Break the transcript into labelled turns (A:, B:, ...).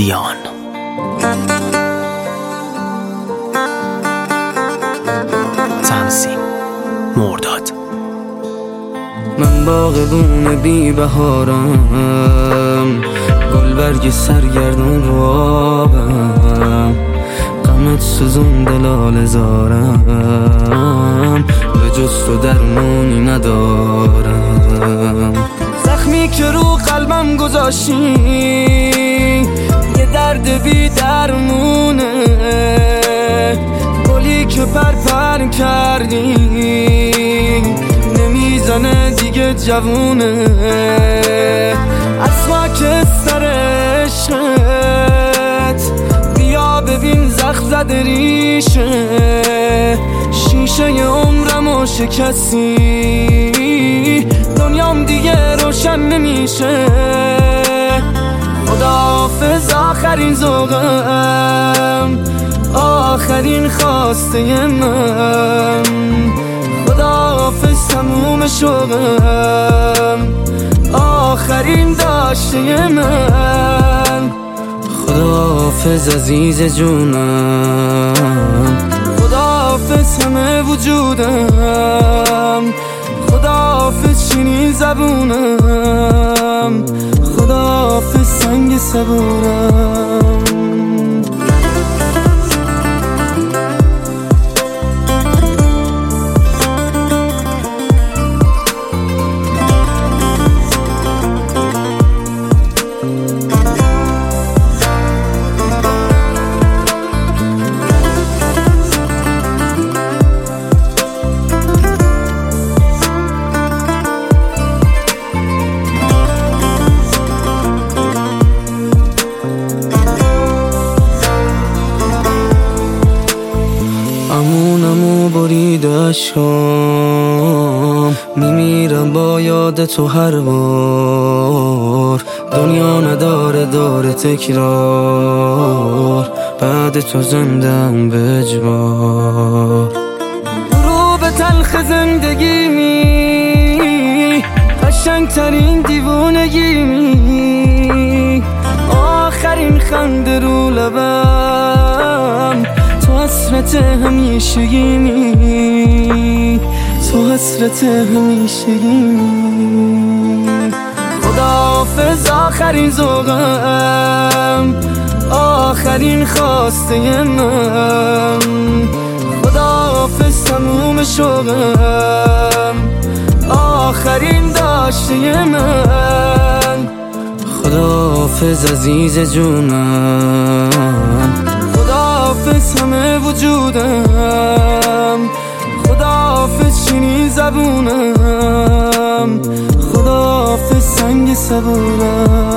A: زیان. تنظیم مرداد.
B: من باغبون بی بهارم، گلبرگ سرگردون رو آبم، غمت سوزون دلال زارم، به جز تو درمونی ندارم. زخمی که رو قلبم گذاشتی یه درد بی درمونه، گلی که پر کردی نمیزنه دیگه جوونه. از خاک سر عشقت بیا ببین زخم زده ریشه، شیشه عمرمو شکستی، دنیام دیگه روشن نمیشه. خداحافظ آخرین ذوقم، آخرین خواسته من، خداحافظ تموم شوقم، آخرین داشته من. خداحافظ عزیز جونم، خداحافظ همه وجودم، خداحافظ شیرین زبونم، خداحافظ سنگ صبورم. امونمو بریده اشکام، میمیرم با یاد تو هر بار، دنیا نداره داره تکرار، بعد تو زندم به اجبار. رو به تلخ زندگی می قشنگ ترین دیوونگی می، آخرین خنده رو لبم، تو حسرت همیشگیمی، تو حسرت همیشگیمی. خداحافظ آخرین ذوقم، آخرین خواسته من، خداحافظ تموم شوقم، آخرین داشته من. خداحافظ عزیز جونم، خداحافظ همه وجودم، خداحافظ شیرین زبونم، خداحافظ سنگ صبورم.